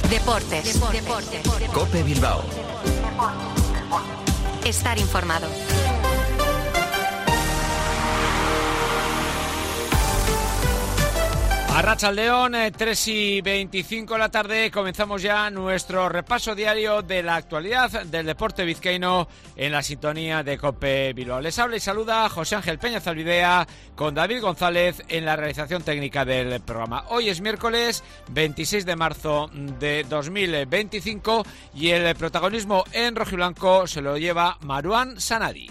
Deportes. COPE Bilbao. Estar informado. Arratsaldeon, 3:25 de la tarde, comenzamos ya nuestro repaso diario de la actualidad del deporte vizcaíno en la sintonía de COPE Bilbao. Les habla y saluda José Ángel Peña Zalbidea con David González en la realización técnica del programa. Hoy es miércoles 26 de marzo de 2025 y el protagonismo en rojiblanco se lo lleva Marouane Sanadi.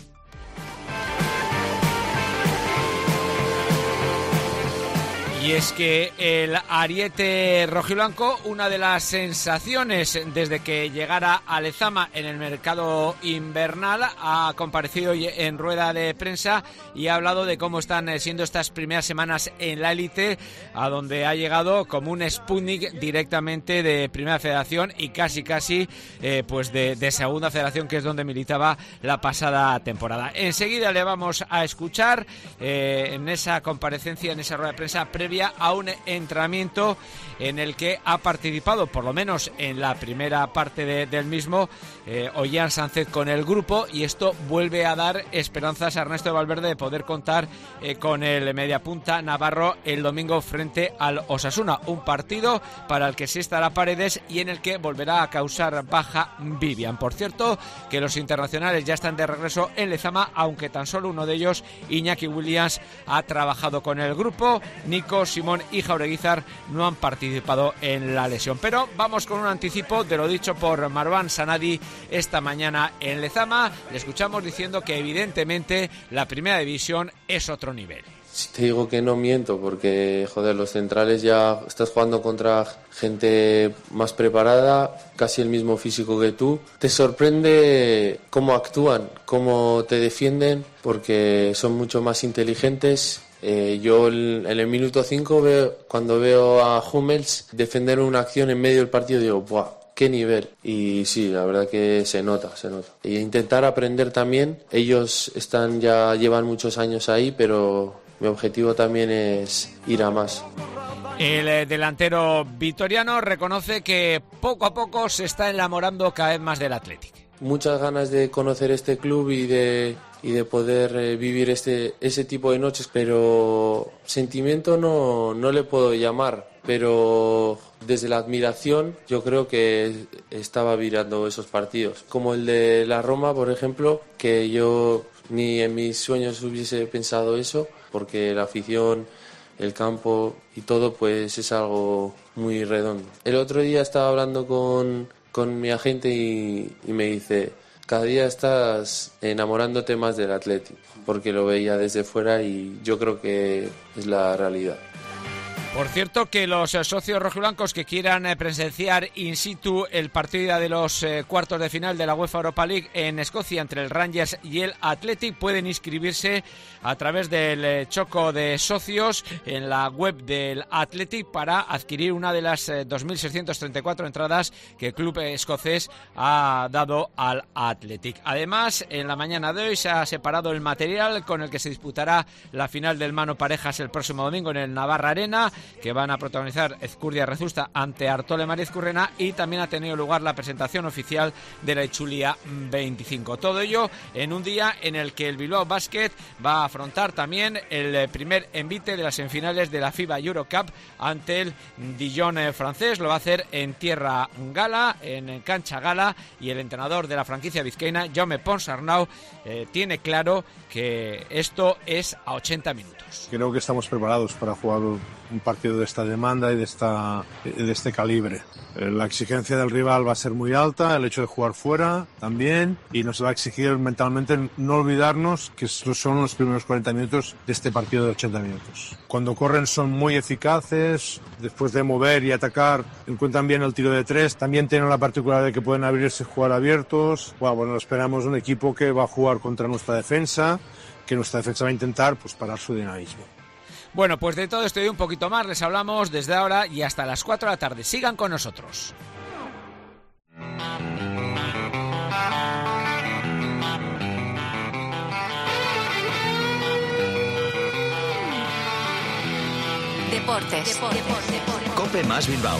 Y es que el ariete rojiblanco, una de las sensaciones desde que llegara a Lezama en el mercado invernal, ha comparecido hoy en rueda de prensa y ha hablado de cómo están siendo estas primeras semanas en la élite, a donde ha llegado como un Sputnik directamente de Primera Federación y casi pues de Segunda Federación, que es donde militaba la pasada temporada. Enseguida le vamos a escuchar en esa comparecencia, en esa rueda de prensa previa a un entrenamiento en el que ha participado, por lo menos en la primera parte del mismo, Ollán Sánchez con el grupo, y esto vuelve a dar esperanzas a Ernesto de Valverde de poder contar con el mediapunta navarro el domingo frente al Osasuna, un partido para el que sí estará Paredes y en el que volverá a causar baja Vivian. Por cierto, que los internacionales ya están de regreso en Lezama, aunque tan solo uno de ellos, Iñaki Williams, ha trabajado con el grupo. Nico, Simón y Jaureguizar no han participado en la lesión. Pero vamos con un anticipo de lo dicho por Marouane Sanadi esta mañana en Lezama. Le escuchamos diciendo que evidentemente la primera división es otro nivel. Si te digo que no miento, porque joder, los centrales ya estás jugando contra gente más preparada, casi el mismo físico que tú. Te sorprende cómo actúan, cómo te defienden, porque son mucho más inteligentes. Yo en el minuto 5 cuando veo a Hummels defender una acción en medio del partido, digo, ¡buah! ¡Qué nivel! Y sí, la verdad que se nota. Y intentar aprender también. Ellos llevan muchos años ahí, pero mi objetivo también es ir a más. El delantero vitoriano reconoce que poco a poco se está enamorando cada vez más del Athletic. Muchas ganas de conocer este club y de poder vivir ese tipo de noches, pero sentimiento no le puedo llamar, pero desde la admiración yo creo que estaba virando esos partidos, como el de la Roma, por ejemplo, que yo ni en mis sueños hubiese pensado eso, porque la afición, el campo y todo pues es algo muy redondo. El otro día estaba hablando con mi agente y me dice: cada día estás enamorándote más del Athletic, porque lo veía desde fuera y yo creo que es la realidad. Por cierto, que los socios rojiblancos que quieran presenciar in situ el partido de los cuartos de final de la UEFA Europa League en Escocia entre el Rangers y el Athletic pueden inscribirse a través del choco de socios en la web del Athletic para adquirir una de las 2.634 entradas que el club escocés ha dado al Athletic. Además, en la mañana de hoy se ha separado el material con el que se disputará la final del mano parejas el próximo domingo en el Navarra Arena, que van a protagonizar Ezcurdia Rezusta ante Artole Mariezcurrena, y también ha tenido lugar la presentación oficial de la Itzulia 25. Todo ello en un día en el que el Bilbao Basket va a afrontar también el primer envite de las semifinales de la FIBA Eurocup ante el Dijon francés. Lo va a hacer en tierra gala, en cancha gala, y el entrenador de la franquicia vizcaína, Jaume Ponsarnau, tiene claro que esto es a 80 minutos. Creo que estamos preparados para jugar un partido de esta demanda y de este calibre. La exigencia del rival va a ser muy alta, el hecho de jugar fuera también, y nos va a exigir mentalmente no olvidarnos que son los primeros 40 minutos de este partido de 80 minutos. Cuando corren son muy eficaces, después de mover y atacar encuentran bien el tiro de tres, también tienen la particularidad de que pueden abrirse y jugar abiertos. Bueno, esperamos un equipo que va a jugar contra nuestra defensa, que nuestra defensa va a intentar parar su dinamismo. Bueno, pues de todo esto y un poquito más les hablamos desde ahora y hasta las 4 de la tarde. Sigan con nosotros. Deportes. COPE más Bilbao.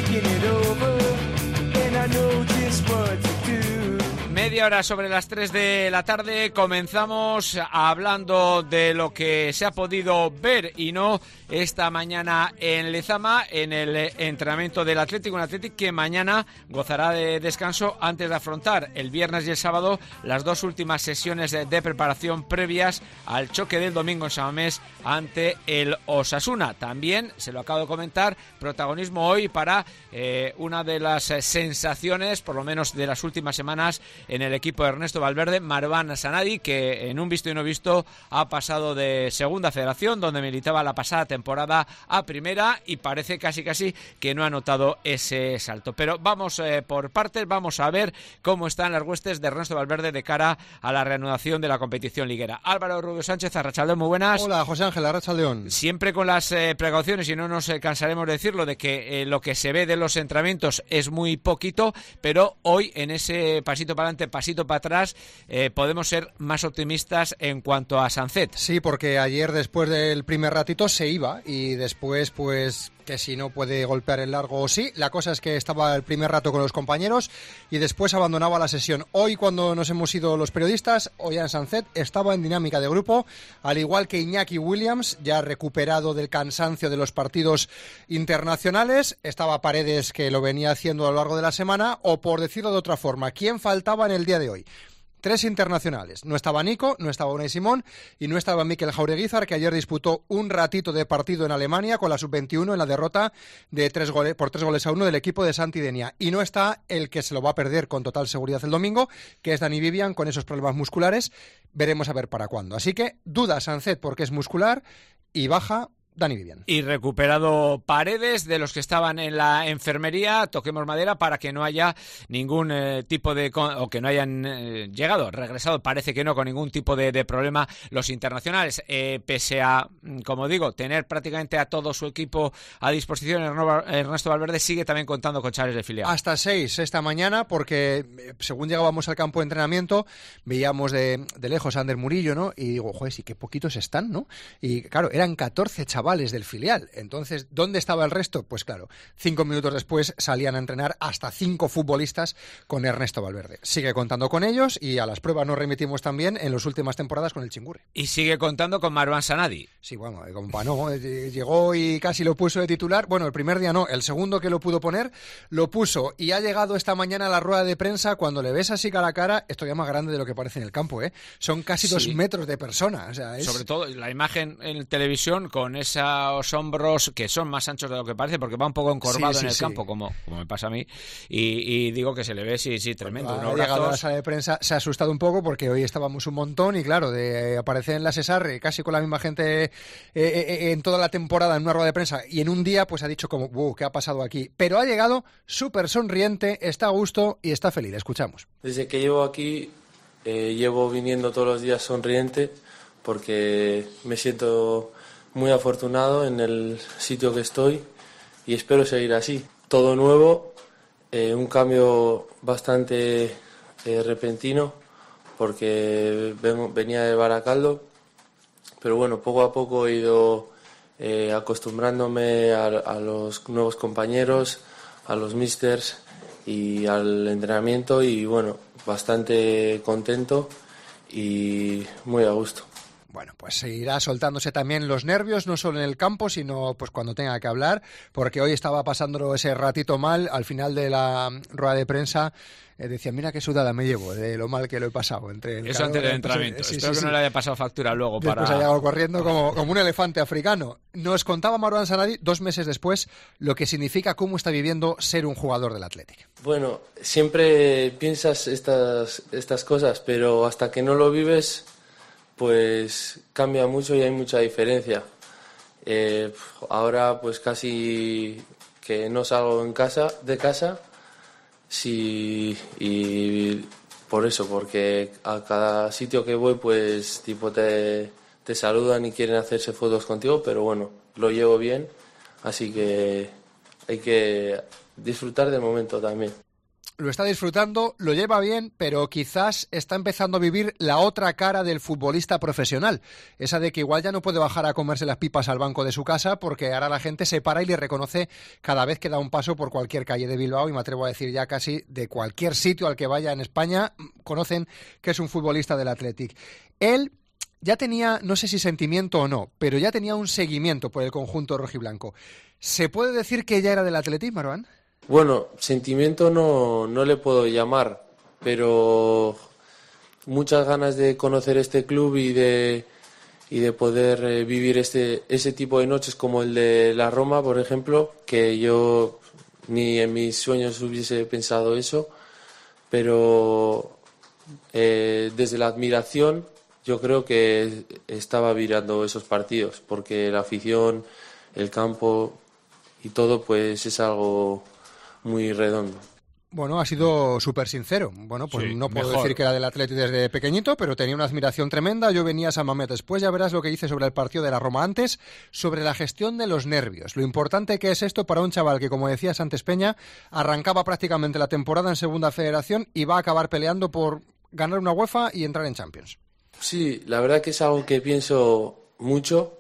Media hora sobre las 3 de la tarde, comenzamos hablando de lo que se ha podido ver y no esta mañana en Lezama, en el entrenamiento del Atlético, un Atlético que mañana gozará de descanso antes de afrontar el viernes y el sábado las dos últimas sesiones de preparación previas al choque del domingo en San Mamés ante el Osasuna. También, se lo acabo de comentar, protagonismo hoy para una de las sensaciones, por lo menos de las últimas semanas, en el equipo de Ernesto Valverde, Marwan Sanadi, que en un visto y no visto ha pasado de segunda federación, donde militaba la pasada temporada, a primera, y parece casi que no ha notado ese salto. Pero vamos por partes, vamos a ver cómo están las huestes de Ernesto Valverde de cara a la reanudación de la competición liguera. Álvaro Rubio Sánchez, Arratsaldeón, muy buenas. Hola, José Ángel, Arratsaldeón. Siempre con las precauciones, y no nos cansaremos de decirlo, de que lo que se ve de los entrenamientos es muy poquito, pero hoy en ese pasito para adelante, pasito para atrás, podemos ser más optimistas en cuanto a Sancet. Sí, porque ayer después del primer ratito se iba y después pues que si no puede golpear el largo o sí. La cosa es que estaba el primer rato con los compañeros y después abandonaba la sesión. Hoy, cuando nos hemos ido los periodistas, Ollán Sancet estaba en dinámica de grupo, al igual que Iñaki Williams, ya recuperado del cansancio de los partidos internacionales. Estaba Paredes, que lo venía haciendo a lo largo de la semana, o por decirlo de otra forma, ¿quién faltaba en el día de hoy? 3 internacionales. No estaba Nico, no estaba Unai Simón y no estaba Mikel Jaureguizar, que ayer disputó un ratito de partido en Alemania con la sub-21 en la derrota de 3 goles a 1 del equipo de Santi Denia. Y no está el que se lo va a perder con total seguridad el domingo, que es Dani Vivian, con esos problemas musculares. Veremos a ver para cuándo. Así que duda Sancet porque es muscular y baja Dani Vivian. Y recuperado Paredes, de los que estaban en la enfermería, toquemos madera para que no haya ningún tipo de... o que no hayan regresado, parece que no, con ningún tipo de problema los internacionales. Pese a, como digo, tener prácticamente a todo su equipo a disposición, Ernesto Valverde sigue también contando con chavales de filial. Hasta 6 esta mañana, porque según llegábamos al campo de entrenamiento, veíamos de lejos a Ander Murillo, ¿no? Y digo, joder, sí, qué poquitos están, ¿no? Y claro, eran 14 chavales del filial. Entonces, ¿dónde estaba el resto? Pues claro, 5 minutos después salían a entrenar hasta 5 futbolistas con Ernesto Valverde. Sigue contando con ellos y a las pruebas nos remitimos también en las últimas temporadas con el Chingurri. Y sigue contando con Marwan Sanadi. Sí, bueno, no, llegó y casi lo puso de titular. Bueno, el primer día no, el segundo que lo pudo poner, lo puso y ha llegado esta mañana a la rueda de prensa. Cuando le ves así cara a cara, esto ya más grande de lo que parece en el campo, ¿eh? Son casi 2 metros de persona. O sea, sobre todo la imagen en televisión con esos hombros que son más anchos de lo que parece, porque va un poco encorvado en el campo, como me pasa a mí, y digo que se le ve, sí, tremendo. Ha llegado a la sala de prensa, se ha asustado un poco porque hoy estábamos un montón y claro, de aparecer en la Cesarre casi con la misma gente en toda la temporada en una rueda de prensa y en un día pues ha dicho como, ¿qué ha pasado aquí? Pero ha llegado súper sonriente, está a gusto y está feliz. Escuchamos. Desde que llevo aquí, llevo viniendo todos los días sonriente porque me siento muy afortunado en el sitio que estoy y espero seguir así. Todo nuevo, un cambio bastante repentino porque venía de Baracaldo, pero bueno, poco a poco he ido acostumbrándome a los nuevos compañeros, a los místers y al entrenamiento y bueno, bastante contento y muy a gusto. Bueno, pues seguirá soltándose también los nervios, no solo en el campo, sino pues cuando tenga que hablar, porque hoy estaba pasándolo ese ratito mal. Al final de la rueda de prensa decía, mira qué sudada me llevo de lo mal que lo he pasado. Eso antes del entrenamiento. Espero que no le haya pasado factura luego. Después ha llegado corriendo como un elefante africano. Nos contaba Marwan Sanadi 2 meses después lo que significa, cómo está viviendo ser un jugador del Athletic. Bueno, siempre piensas estas cosas, pero hasta que no lo vives, pues cambia mucho y hay mucha diferencia. Ahora pues casi que no salgo de casa sí, y por eso, porque a cada sitio que voy pues tipo te saludan y quieren hacerse fotos contigo, pero bueno, lo llevo bien, así que hay que disfrutar del momento también. lo está disfrutando, lo lleva bien, pero quizás está empezando a vivir la otra cara del futbolista profesional, esa de que igual ya no puede bajar a comerse las pipas al banco de su casa porque ahora la gente se para y le reconoce cada vez que da un paso por cualquier calle de Bilbao, y me atrevo a decir ya casi de cualquier sitio al que vaya en España, conocen que es un futbolista del Athletic. Él ya tenía, no sé si sentimiento o no, pero ya tenía un seguimiento por el conjunto rojiblanco. ¿Se puede decir que ya era del Athletic, Marwan? Bueno, sentimiento no le puedo llamar, pero muchas ganas de conocer este club y de poder vivir ese tipo de noches como el de la Roma, por ejemplo, que yo ni en mis sueños hubiese pensado eso, pero desde la admiración yo creo que estaba virando esos partidos, porque la afición, el campo y todo pues es algo muy redondo. Bueno, ha sido súper sincero. Bueno, pues sí, no puedo decir que era del Athletic desde pequeñito, pero tenía una admiración tremenda. Yo venía a San Mamés después, ya verás lo que dice sobre el partido de la Roma antes, sobre la gestión de los nervios. Lo importante que es esto para un chaval que, como decías antes, Peña, arrancaba prácticamente la temporada en Segunda Federación y va a acabar peleando por ganar una UEFA y entrar en Champions. Sí, la verdad que es algo que pienso mucho,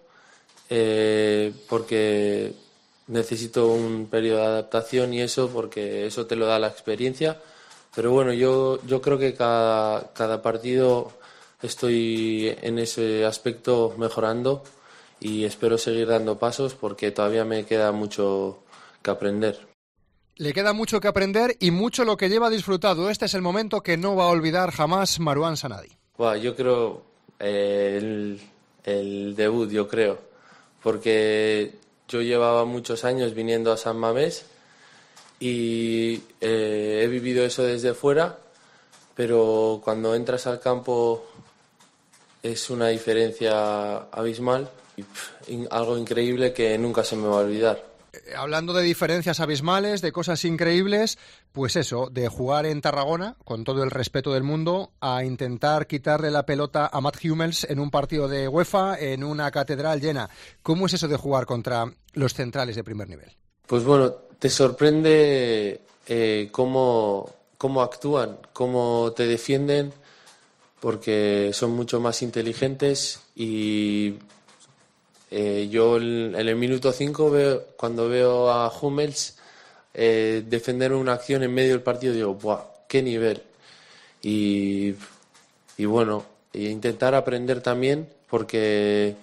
porque necesito un periodo de adaptación y eso, porque eso te lo da la experiencia. Pero bueno, yo creo que cada partido estoy en ese aspecto mejorando y espero seguir dando pasos porque todavía me queda mucho que aprender. Le queda mucho que aprender y mucho lo que lleva disfrutado. Este es el momento que no va a olvidar jamás Marwan Sanadi. Yo creo el debut, yo creo, porque yo llevaba muchos años viniendo a San Mamés y he vivido eso desde fuera, pero cuando entras al campo es una diferencia abismal y algo increíble que nunca se me va a olvidar. Hablando de diferencias abismales, de cosas increíbles, pues eso, de jugar en Tarragona, con todo el respeto del mundo, a intentar quitarle la pelota a Mats Hummels en un partido de UEFA, en una catedral llena. ¿Cómo es eso de jugar contra los centrales de primer nivel? Pues bueno, te sorprende cómo actúan, cómo te defienden, porque son mucho más inteligentes y... yo en el minuto 5 cuando veo a Hummels defender una acción en medio del partido, digo, ¡buah! ¡Qué nivel! Y bueno, intentar aprender también porque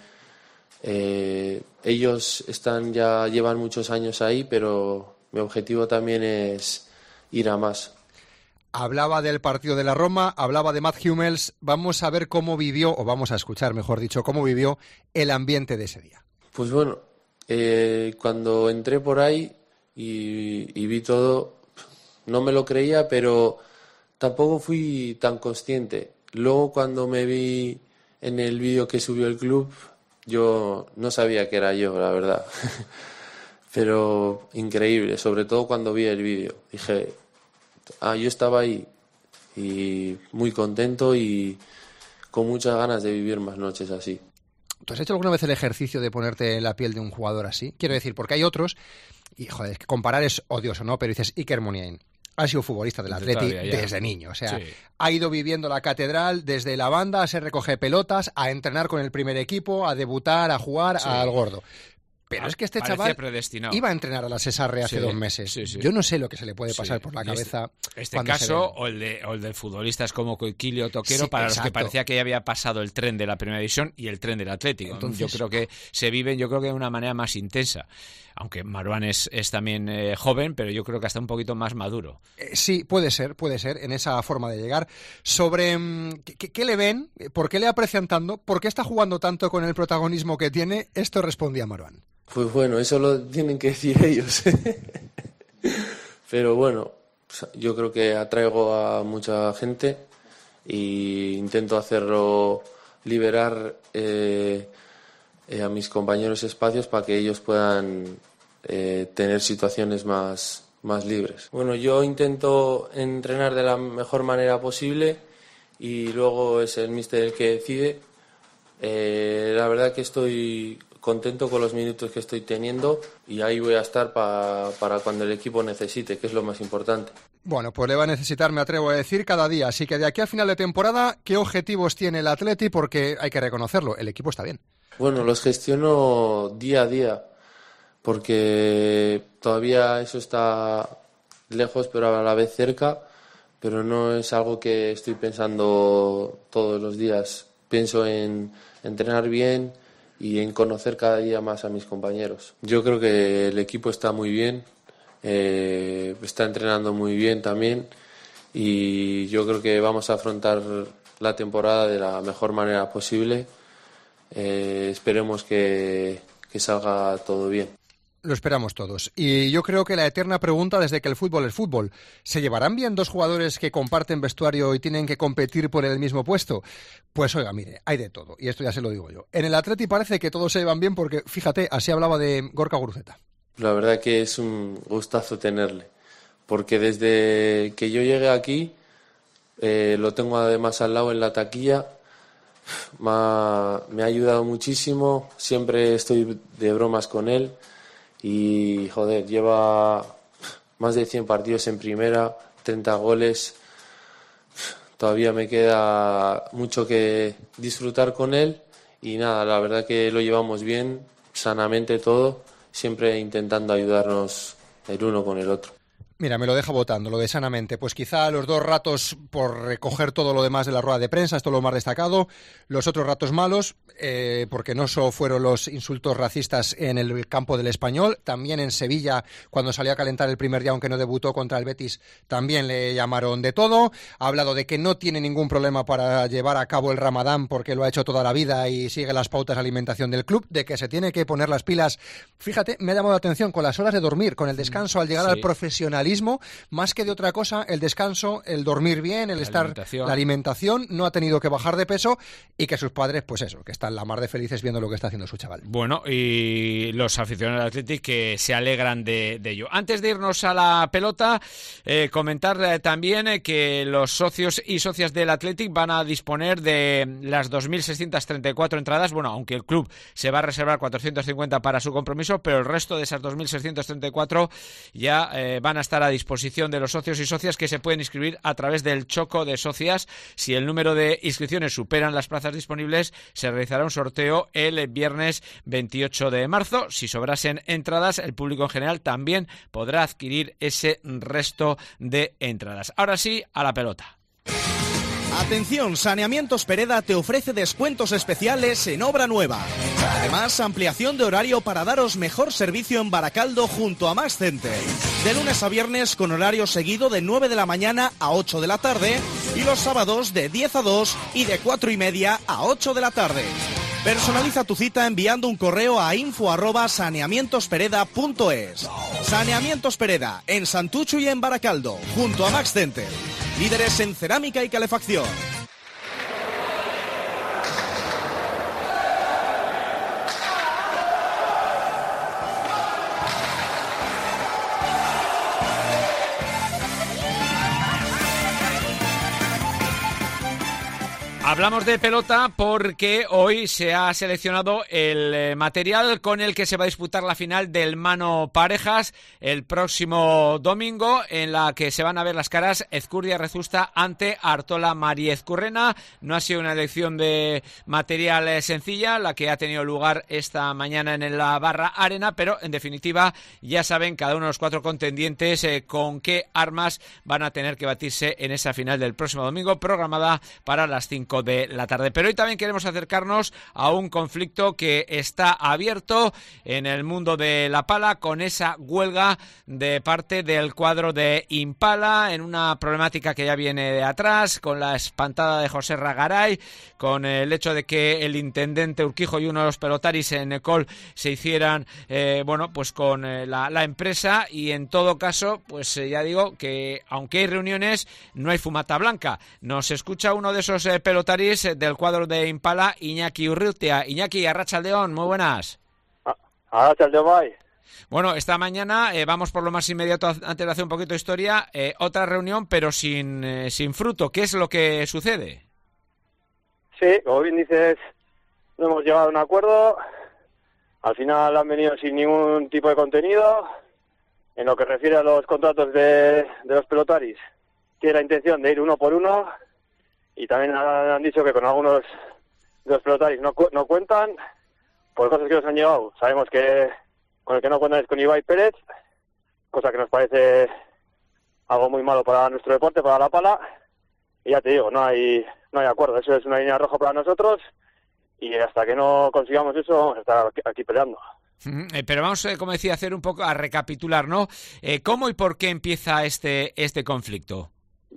ellos llevan muchos años ahí, pero mi objetivo también es ir a más. Hablaba del partido de la Roma, hablaba de Mats Hummels. Vamos a ver cómo vivió, o vamos a escuchar, mejor dicho, cómo vivió el ambiente de ese día. Pues bueno, cuando entré por ahí y vi todo, no me lo creía, pero tampoco fui tan consciente. Luego cuando me vi en el vídeo que subió el club, yo no sabía que era yo, la verdad. Pero increíble, sobre todo cuando vi el vídeo. Dije... yo estaba ahí y muy contento y con muchas ganas de vivir más noches así. ¿Tú has hecho alguna vez el ejercicio de ponerte en la piel de un jugador así? Quiero decir, porque hay otros, y joder, es que comparar es odioso, ¿no? Pero dices, Iker Muniain ha sido futbolista del Athletic desde niño, o sea, sí. Ha ido viviendo la catedral desde la banda, a ser recoger pelotas, a entrenar con el primer equipo, a debutar, a jugar, sí. Al gordo. Pero es que este chaval iba a entrenar a la Cesarre hace 2 meses. Sí. Yo no sé lo que se le puede pasar por la cabeza. Este caso, o el de futbolistas como Coquilio Toquero, para los que parecía que ya había pasado el tren de la Primera División y el tren del Atlético. Entonces, yo creo que se viven, de una manera más intensa. Aunque Marwan es también joven, pero yo creo que hasta un poquito más maduro. Sí, puede ser, en esa forma de llegar. Sobre ¿qué le ven? ¿Por qué le aprecian tanto? ¿Por qué está jugando tanto con el protagonismo que tiene? Esto respondía Marwan. Pues bueno, eso lo tienen que decir ellos. Pero bueno, yo creo que atraigo a mucha gente e intento hacerlo liberar a mis compañeros espacios para que ellos puedan tener situaciones más libres. Bueno, yo intento entrenar de la mejor manera posible y luego es el míster el que decide. La verdad que estoy contento con los minutos que estoy teniendo y ahí voy a estar para cuando el equipo necesite, que es lo más importante. Bueno, pues le va a necesitar, me atrevo a decir, cada día. Así que de aquí a final de temporada, ¿qué objetivos tiene el Atleti? Porque hay que reconocerlo, el equipo está bien. Bueno, los gestiono día a día, porque todavía eso está lejos, pero a la vez cerca, pero no es algo que estoy pensando todos los días. Pienso en entrenar bien y en conocer cada día más a mis compañeros. Yo creo que el equipo está muy bien, está entrenando muy bien también y yo creo que vamos a afrontar la temporada de la mejor manera posible. Esperemos que salga todo bien. Lo esperamos todos. Y yo creo que la eterna pregunta desde que el fútbol es fútbol, ¿se llevarán bien dos jugadores que comparten vestuario y tienen que competir por el mismo puesto? Pues oiga, mire, hay de todo, y esto ya se lo digo yo. En el Atleti parece que todos se llevan bien porque, fíjate, así hablaba de Gorka Guruceta. La verdad que es un gustazo tenerle, porque desde que yo llegué aquí, lo tengo además al lado en la taquilla. Me ha ayudado muchísimo, siempre estoy de bromas con él y joder, lleva más de 100 partidos en primera, 30 goles, todavía me queda mucho que disfrutar con él y nada, la verdad que lo llevamos bien, sanamente todo, siempre intentando ayudarnos el uno con el otro. Mira, me lo deja votando, lo de sanamente. Pues quizá los 2 ratos por recoger todo lo demás de la rueda de prensa, esto es lo más destacado. Los otros ratos malos, porque no solo fueron los insultos racistas en el campo del Español, también en Sevilla, cuando salió a calentar el primer día, aunque no debutó contra el Betis, también le llamaron de todo. Ha hablado de que no tiene ningún problema para llevar a cabo el Ramadán, porque lo ha hecho toda la vida y sigue las pautas de alimentación del club, de que se tiene que poner las pilas. Fíjate, me ha llamado la atención con las horas de dormir, con el descanso al llegar al profesionalismo. Más que de otra cosa, el descanso, el dormir bien, la alimentación, no ha tenido que bajar de peso y que sus padres, pues eso, que están la mar de felices viendo lo que está haciendo su chaval. Bueno, y los aficionados del Athletic que se alegran de ello. Antes de irnos a la pelota, comentar también que los socios y socias del Athletic van a disponer de las 2.634 entradas, bueno, aunque el club se va a reservar 450 para su compromiso, pero el resto de esas 2.634 ya van a estar a disposición de los socios y socias, que se pueden inscribir a través del Choco de Socias. Si el número de inscripciones superan las plazas disponibles, se realizará un sorteo el viernes 28 de marzo. Si sobrasen entradas, el público en general también podrá adquirir ese resto de entradas. Ahora sí, a la pelota. Atención, Saneamientos Pereda te ofrece descuentos especiales en obra nueva. Además, ampliación de horario para daros mejor servicio en Baracaldo junto a Max Center. De lunes a viernes con horario seguido de 9 de la mañana a 8 de la tarde y los sábados de 10 a 2 y de 4:30 a 8 de la tarde. Personaliza tu cita enviando un correo a info@saneamientospereda.es. Saneamientos Pereda, en Santucho y en Baracaldo, junto a Max Center. Líderes en cerámica y calefacción. Hablamos de pelota porque hoy se ha seleccionado el material con el que se va a disputar la final del Mano Parejas el próximo domingo, en la que se van a ver las caras Ezcurdia Rezusta ante Artola Mariezcurrena. No ha sido una elección de material sencilla la que ha tenido lugar esta mañana en la Barra Arena, pero en definitiva ya saben cada uno de los 4 contendientes con qué armas van a tener que batirse en esa final del próximo domingo, programada para las 5 de la tarde. Pero hoy también queremos acercarnos a un conflicto que está abierto en el mundo de la pala, con esa huelga de parte del cuadro de Impala, en una problemática que ya viene de atrás, con la espantada de José Ragaray, con el hecho de que el intendente Urquijo y uno de los pelotaris en Ecol se hicieran pues con la empresa, y en todo caso, pues ya digo que aunque hay reuniones, no hay fumata blanca. Nos escucha uno de esos pelotaris del cuadro de Impala, Iñaki Urrutia. Iñaki, arratsaldeon, muy buenas. Arratsaldeon, bai. Bueno, esta mañana vamos por lo más inmediato, antes de hacer un poquito de historia, otra reunión, pero sin fruto. ¿Qué es lo que sucede? Sí, como bien dices, no hemos llegado a un acuerdo. al final han venido sin ningún tipo de contenido. En lo que refiere a los contratos de los pelotaris, tiene la intención de ir uno por uno, y también han dicho que con algunos de los pelotaris no cuentan por cosas que nos han llegado. Sabemos que con el que no cuentan es con Ibai Pérez, cosa que nos parece algo muy malo para nuestro deporte, para la pala, y ya te digo, no hay acuerdo. Eso es una línea roja para nosotros, y hasta que no consigamos eso vamos a estar aquí peleando. Pero vamos, como decía, a hacer un poco, a recapitular, ¿no? ¿Cómo y por qué empieza este conflicto?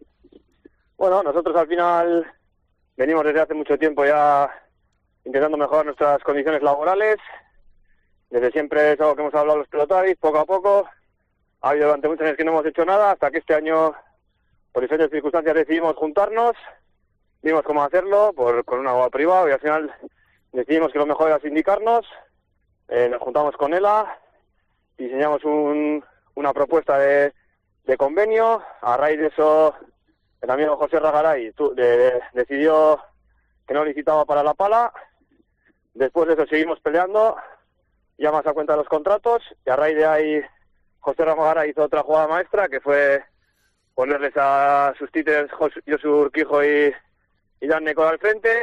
Bueno, nosotros al final venimos desde hace mucho tiempo ya intentando mejorar nuestras condiciones laborales. Desde siempre es algo que hemos hablado los pelotaris, poco a poco. Ha habido durante muchos años que no hemos hecho nada, hasta que este año, por diferentes circunstancias, decidimos juntarnos. Vimos cómo hacerlo con un abogado privado, y al final decidimos que lo mejor era sindicarnos. Nos juntamos con ELA, diseñamos una propuesta de convenio. A raíz de eso, el amigo José Ragaray decidió que no licitaba para la pala. Después de eso seguimos peleando, ya más a cuenta de los contratos, y a raíz de ahí José Ragaray hizo otra jugada maestra, que fue ponerles a sus títeres Josu Urquijo y Dan Necol al frente,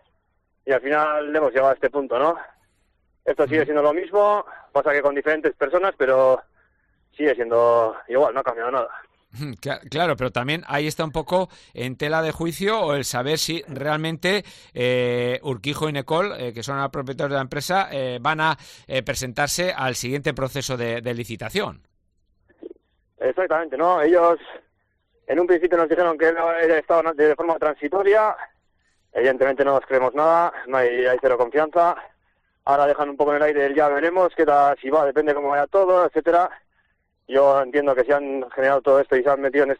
y al final hemos llegado a este punto, ¿no? Esto sigue siendo lo mismo, pasa que con diferentes personas, pero sigue siendo igual, no ha cambiado nada. Claro, pero también ahí está un poco en tela de juicio o el saber si realmente Urquijo y Necol, que son los propietarios de la empresa, van a presentarse al siguiente proceso de licitación. Exactamente, ¿no? Ellos en un principio nos dijeron que estaban de forma transitoria. Evidentemente no nos creemos nada, hay cero confianza. Ahora dejan un poco en el aire el ya veremos, qué tal, si va, depende cómo vaya todo, etcétera. Yo entiendo que si han generado todo esto y se han metido en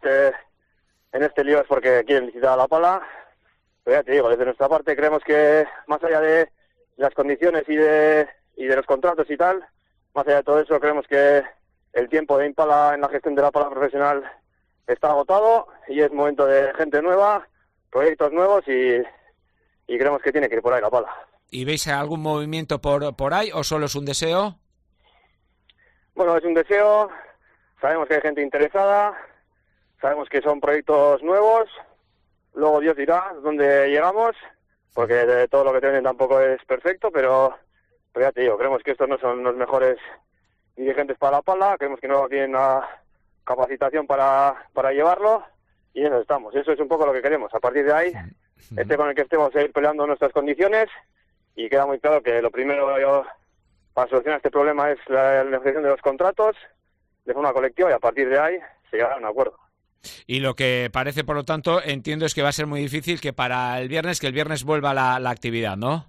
este lío es porque quieren licitar a la pala. Pero ya te digo, desde nuestra parte creemos que más allá de las condiciones y de los contratos y tal, más allá de todo eso, creemos que el tiempo de Impala en la gestión de la pala profesional está agotado y es momento de gente nueva, proyectos nuevos, y creemos que tiene que ir por ahí la pala. ¿Y veis algún movimiento por ahí o solo es un deseo? Bueno, es un deseo. Sabemos que hay gente interesada, sabemos que son proyectos nuevos. Luego Dios dirá dónde llegamos, porque de todo lo que tienen tampoco es perfecto, pero ya te digo, creemos que estos no son los mejores dirigentes para la pala, creemos que no tienen la capacitación para llevarlo, y en eso estamos. Eso es un poco lo que queremos. A partir de ahí, con el que estemos a ir peleando nuestras condiciones, y queda muy claro que lo primero para solucionar este problema es la negociación de los contratos de forma colectiva, y a partir de ahí se llegará a un acuerdo. Y lo que parece, por lo tanto, entiendo es que va a ser muy difícil que para el viernes vuelva la actividad, ¿no?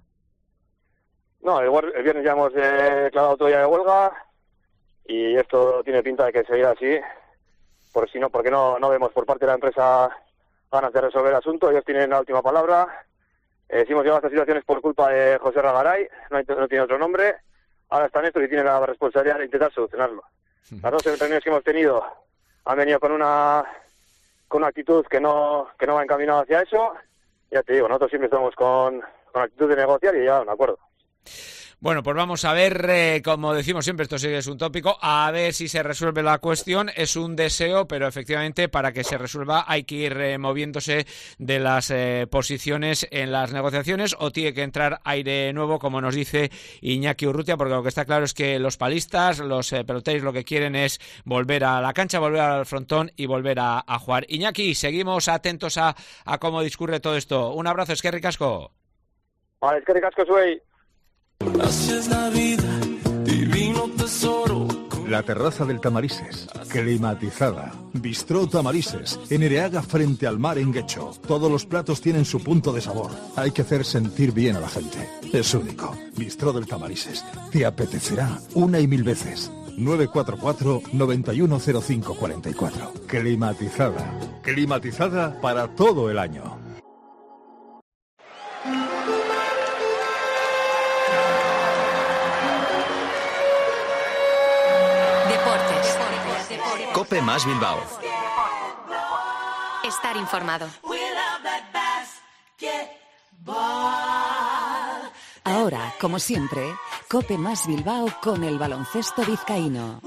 No, el viernes ya hemos declarado otro día de huelga, y esto tiene pinta de que seguirá así, porque no vemos por parte de la empresa ganas de resolver el asunto. Ellos tienen la última palabra. Si hemos llegado a estas situaciones por culpa de José Ragaray, no tiene otro nombre. Ahora están estos y tienen la responsabilidad de intentar solucionarlo. Las dos reuniones que hemos tenido han venido con una actitud que no va encaminada hacia eso. Ya te digo, nosotros siempre estamos con actitud de negociar y llegar a un acuerdo. Bueno, pues vamos a ver, como decimos siempre, esto sí es un tópico, a ver si se resuelve la cuestión. Es un deseo, pero efectivamente para que se resuelva hay que ir moviéndose de las posiciones en las negociaciones, o tiene que entrar aire nuevo, como nos dice Iñaki Urrutia, porque lo que está claro es que los palistas, los peloteros, lo que quieren es volver a la cancha, volver al frontón y volver a jugar. Iñaki, seguimos atentos a cómo discurre todo esto. Un abrazo, eskerrik asko. Vale, eskerrik asko zuei. Gracias la vida, divino tesoro. La terraza del Tamarises, climatizada. Bistró Tamarises, en Ereaga frente al mar en Guecho. Todos los platos tienen su punto de sabor. Hay que hacer sentir bien a la gente. Es único. Bistró del Tamarises. Te apetecerá una y mil veces. 944-910544. Climatizada. Climatizada para todo el año. COPE más Bilbao. Estar informado. Ahora, como siempre, COPE más Bilbao con el baloncesto vizcaíno.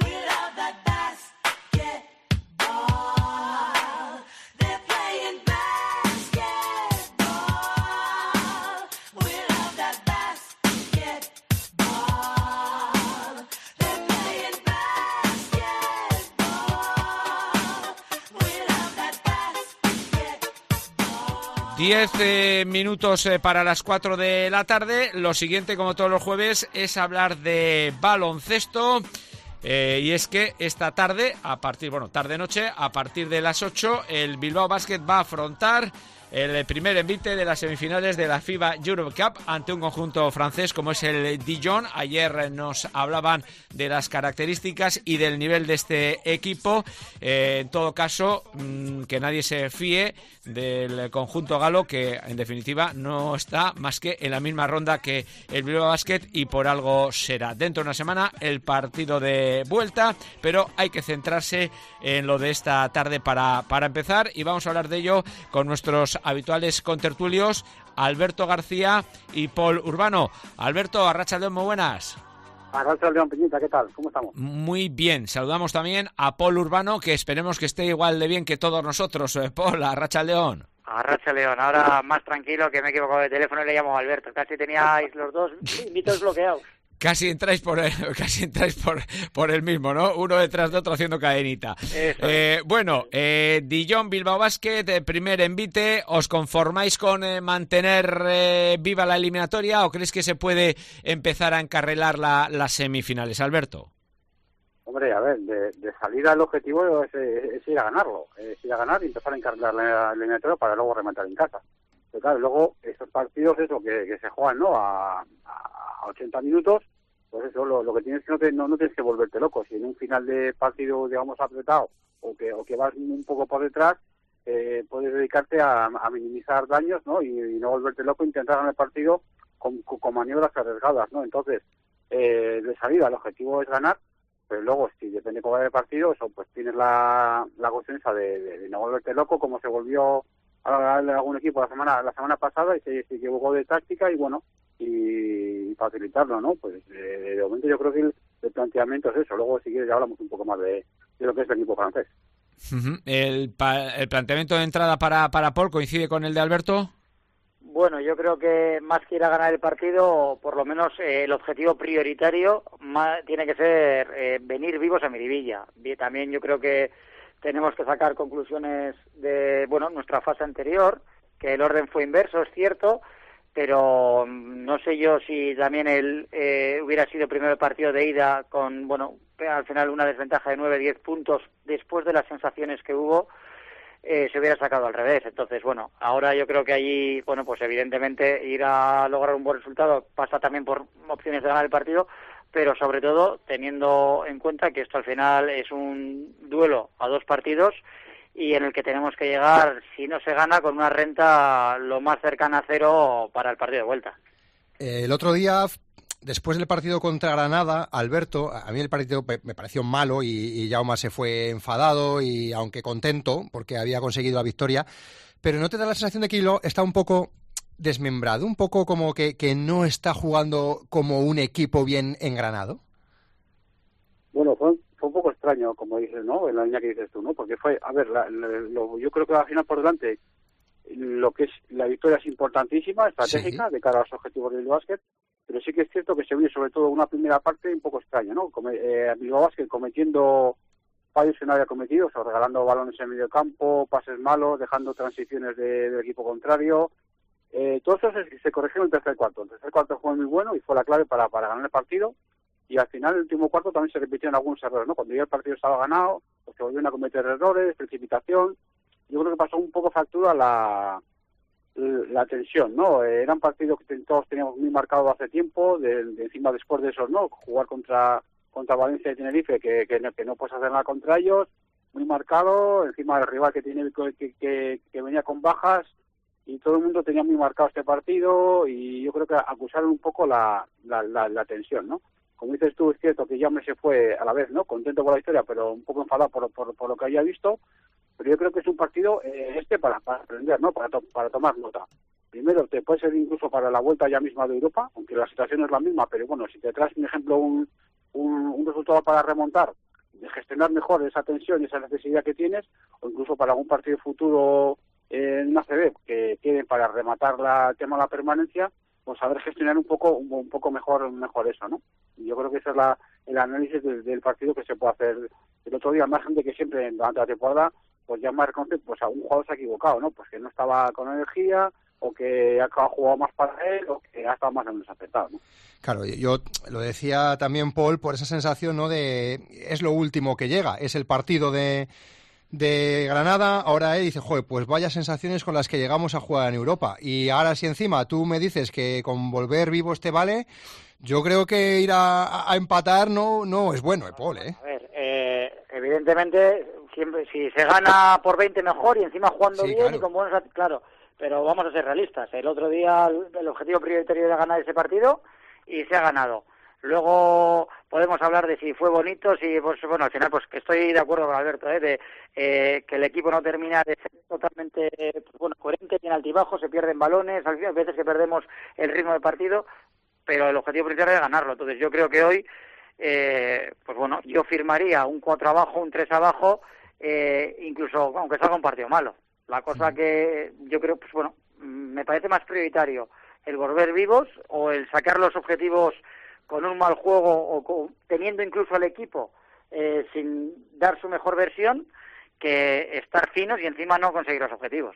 Diez minutos para las 4 de la tarde. Lo siguiente, como todos los jueves, es hablar de baloncesto. Y es que esta tarde, tarde-noche, a partir de las 8, el Bilbao Basket va a afrontar el primer envite de las semifinales de la FIBA Europe Cup ante un conjunto francés como es el Dijon. Ayer nos hablaban de las características y del nivel de este equipo. En todo caso, que nadie se fíe del conjunto galo, que en definitiva no está más que en la misma ronda que el Bilbao Basket, y por algo será. Dentro de una semana el partido de vuelta, pero hay que centrarse en lo de esta tarde para empezar, y vamos a hablar de ello con nuestros habituales contertulios, Alberto García y Paul Urbano. Alberto, arratsaldeon, muy buenas. Arratsaldeon, Peñita, ¿qué tal? ¿Cómo estamos? Muy bien, saludamos también a Paul Urbano, que esperemos que esté igual de bien que todos nosotros. Paul, arratsaldeon. Arratsaldeon, ahora más tranquilo, que me he equivocado de teléfono y le llamo a Alberto. Casi teníais los dos invitos bloqueados. Casi entráis por el mismo, ¿no? Uno detrás de otro haciendo cadenita. Dijon, Bilbao Basket, primer envite. ¿Os conformáis con mantener viva la eliminatoria o creéis que se puede empezar a encarrilar las semifinales, Alberto? Hombre, a ver, de salida el objetivo es ir a ganarlo. Es ir a ganar y empezar a encarrilar la eliminatoria para luego rematar en casa. Pero claro, luego esos partidos, que se juegan, ¿no?, a 80 minutos, pues eso, lo que tienes que no tienes que volverte loco. Si en un final de partido, digamos, apretado, o que vas un poco por detrás, puedes dedicarte a minimizar daños, ¿no?, y no volverte loco, intentar ganar el partido con maniobras arriesgadas, ¿no? Entonces, de salida el objetivo es ganar, pero luego, si depende cómo va el partido, eso, pues tienes la cuestión esa de no volverte loco, como se volvió a algún equipo la semana pasada, y se equivocó de táctica, y bueno, y facilitarlo, ¿no? Pues de momento yo creo que el planteamiento es eso. Luego, si quieres, ya hablamos un poco más de lo que es el equipo francés. ¿El planteamiento de entrada para Paul coincide con el de Alberto? Bueno, yo creo que más que ir a ganar el partido, por lo menos el objetivo prioritario tiene que ser venir vivos a Miribilla. También yo creo que tenemos que sacar conclusiones de nuestra fase anterior, que el orden fue inverso, es cierto, pero no sé yo si también hubiera sido primero el partido de ida con, al final una desventaja de 9-10 puntos después de las sensaciones que hubo, se hubiera sacado al revés. Entonces, ahora yo creo que allí, pues evidentemente ir a lograr un buen resultado pasa también por opciones de ganar el partido, pero sobre todo teniendo en cuenta que esto al final es un duelo a 2 partidos y en el que tenemos que llegar, si no se gana, con una renta lo más cercana a 0 para el partido de vuelta. El otro día, después del partido contra Granada, Alberto, a mí el partido me pareció malo y Jaume se fue enfadado, y aunque contento porque había conseguido la victoria, pero ¿no te da la sensación de que Hilo está un poco desmembrado, un poco como que no está jugando como un equipo bien engranado? Bueno, fue un poco extraño, como dices, ¿no?, en la línea que dices tú, ¿no? Porque fue, a ver, yo creo que al final por delante lo que es la victoria es importantísima, estratégica, sí, de cara a los objetivos del básquet, pero sí que es cierto que se vio sobre todo una primera parte un poco extraña, ¿no? Bilbao Basket cometiendo fallos que no había cometido, o sea, regalando balones en medio campo, pases malos, dejando transiciones del equipo contrario. Todo eso se corrigió en el tercer cuarto. El tercer cuarto fue muy bueno y fue la clave para ganar el partido. Y al final, el último cuarto también se repitieron algunos errores, ¿no? Cuando ya el partido estaba ganado, pues se volvieron a cometer errores, precipitación. Yo creo que pasó un poco factura la tensión, ¿no? Eran partidos que todos teníamos muy marcados hace tiempo, de encima después de esos, ¿no? Jugar contra Valencia y Tenerife, que no puedes hacer nada contra ellos, muy marcado, encima del rival que venía con bajas, y todo el mundo tenía muy marcado este partido, y yo creo que acusaron un poco la tensión, ¿no? Como dices tú, es cierto que Jaume se fue a la vez, ¿no?, contento por la historia, pero un poco enfadado por lo que había visto. Pero yo creo que es un partido para aprender, ¿no?, para tomar nota. primero te puede ser incluso para la vuelta ya misma de Europa, aunque la situación es la misma, pero bueno, si te traes, por ejemplo, un resultado para remontar, de gestionar mejor esa tensión y esa necesidad que tienes, o incluso para algún partido futuro en una ACB que quieren para rematar el tema de la permanencia, pues saber gestionar un poco mejor eso, ¿no? Y yo creo que ese es el análisis del partido que se puede hacer el otro día, al margen de que siempre durante la temporada pues ya más reconoce, pues algún jugador se ha equivocado, ¿no? Pues que no estaba con energía, o que ha jugado más para él, o que ha estado más o menos afectado, ¿no? Claro, yo lo decía también, Paul, por esa sensación, ¿no? Es lo último que llega, es el partido de Granada. Ahora dice, joder, pues vaya sensaciones con las que llegamos a jugar en Europa. Y ahora si encima tú me dices que con volver vivos te vale, yo creo que ir a empatar no es bueno, Paul, ¿eh? A ver, evidentemente, siempre si se gana por 20 mejor y encima jugando bien, claro. Y con buenos... Claro, pero vamos a ser realistas. El otro día el objetivo prioritario era ganar ese partido y se ha ganado. Luego podemos hablar de si fue bonito, si pues bueno, al final pues que estoy de acuerdo con Alberto, de que el equipo no termina de ser totalmente coherente, tiene altibajos, se pierden balones, a veces que perdemos el ritmo del partido, pero el objetivo principal es ganarlo. Entonces yo creo que hoy pues bueno, yo firmaría un 4 abajo, un 3 abajo, incluso aunque salga un partido malo. La cosa que yo creo, pues bueno, me parece más prioritario el volver vivos o el sacar los objetivos con un mal juego o teniendo incluso al equipo sin dar su mejor versión, que estar finos y encima no conseguir los objetivos.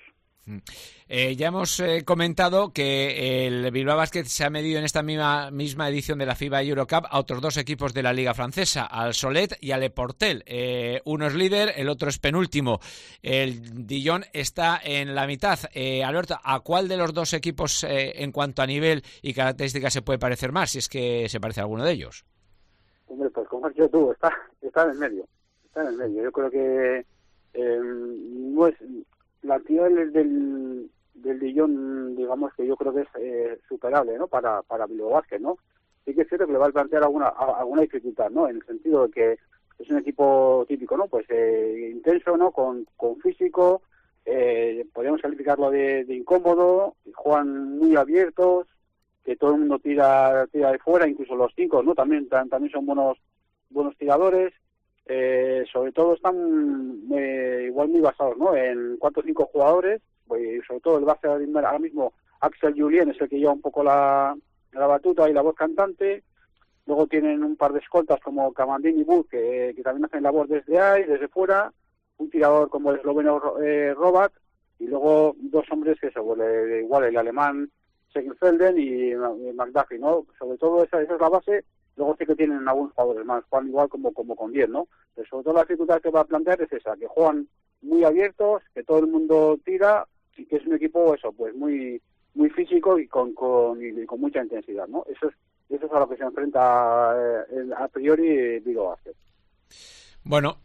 Ya hemos comentado que el Bilbao Basket se ha medido en esta misma edición de la FIBA Eurocup a otros 2 equipos de la Liga Francesa, al Solet y al Le Portel. Uno es líder, el otro es penúltimo. El Dijon está en la mitad. Alberto, ¿a cuál de los 2 equipos en cuanto a nivel y características se puede parecer más, si es que se parece a alguno de ellos? Hombre, pues como has dicho tú, está en el medio. Está en el medio. Yo creo que no es... La actividad del Dijon, digamos que yo creo que es superable, ¿no? Para Bilbao Basket, ¿no? Sí que es cierto que le va a plantear alguna dificultad, ¿no? En el sentido de que es un equipo típico, ¿no? Pues intenso, ¿no? Con físico, podríamos calificarlo de incómodo, juegan muy abiertos, que todo el mundo tira de fuera, incluso los 5, ¿no? También son buenos tiradores. Sobre todo están igual muy basados, ¿no? En 4 o 5 jugadores, sobre todo el base ahora mismo, Axel Julien es el que lleva un poco la batuta y la voz cantante. Luego tienen un par de escoltas como Kamandin y Bud, que también hacen labor desde ahí, desde fuera, un tirador como el esloveno Robat, y luego 2 hombres que igual el alemán Segenfelden y McDuffie, ¿no? Sobre todo esa es la base. Luego sí que tienen algunos jugadores más, juegan igual como con 10, ¿no? Pero sobre todo la dificultad que va a plantear es esa, que juegan muy abiertos, que todo el mundo tira, y que es un equipo pues muy físico y con mucha intensidad, ¿no? Eso es a lo que se enfrenta a priori Bilbao Basket. Bueno,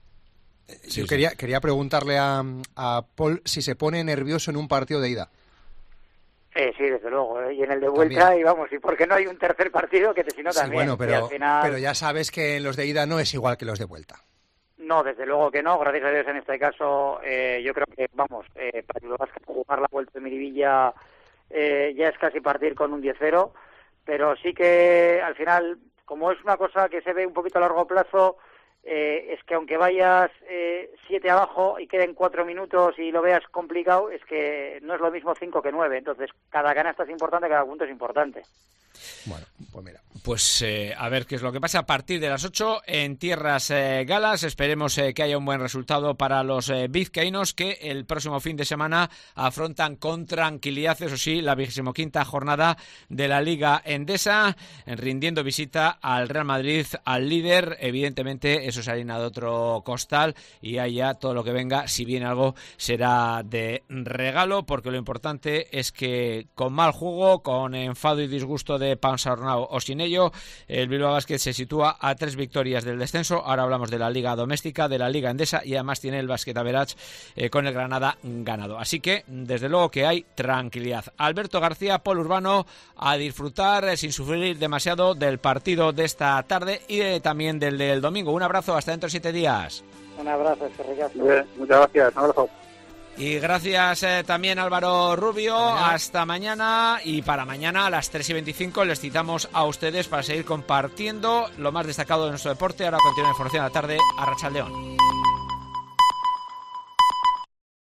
yo quería preguntarle a Paul si se pone nervioso en un partido de ida. Sí, desde luego, y en el de vuelta, también. Y vamos, y porque no hay un tercer partido que si no también. Sí, bueno, pero, al final... pero ya sabes que en los de ida no es igual que los de vuelta. No, desde luego que no, gracias a Dios en este caso, yo creo que, vamos, para Bilbao Basket jugar la vuelta de Miribilla ya es casi partir con un 10-0, pero sí que al final, como es una cosa que se ve un poquito a largo plazo, es que aunque vayas 7 abajo y queden 4 minutos y lo veas complicado, es que no es lo mismo 5 que 9. Entonces, cada canasta es importante, cada punto es importante. Bueno, pues mira. Pues a ver qué es lo que pasa a partir de las 8 en tierras galas. Esperemos que haya un buen resultado para los vizcaínos, que el próximo fin de semana afrontan con tranquilidad, eso sí, la 25ª jornada de la Liga Endesa, rindiendo visita al Real Madrid, al líder. Evidentemente eso se harina de otro costal y allá todo lo que venga, si viene algo, será de regalo, porque lo importante es que con mal juego, con enfado y disgusto de Ponsarnau o sin ello, el Bilbao Basket se sitúa a 3 victorias del descenso. Ahora hablamos de la Liga Doméstica, de la Liga Endesa, y además tiene el Basket Average con el Granada ganado. Así que, desde luego que hay tranquilidad. Alberto García, Paul Urbano, a disfrutar sin sufrir demasiado del partido de esta tarde y también del domingo. Un abrazo, hasta dentro de 7 días. Un abrazo, muchas gracias, un abrazo. Y gracias también Álvaro Rubio. Hasta mañana. Y para mañana a las 3:25 les citamos a ustedes para seguir compartiendo lo más destacado de nuestro deporte. Ahora continúa la información a la tarde. Arratsaldeon.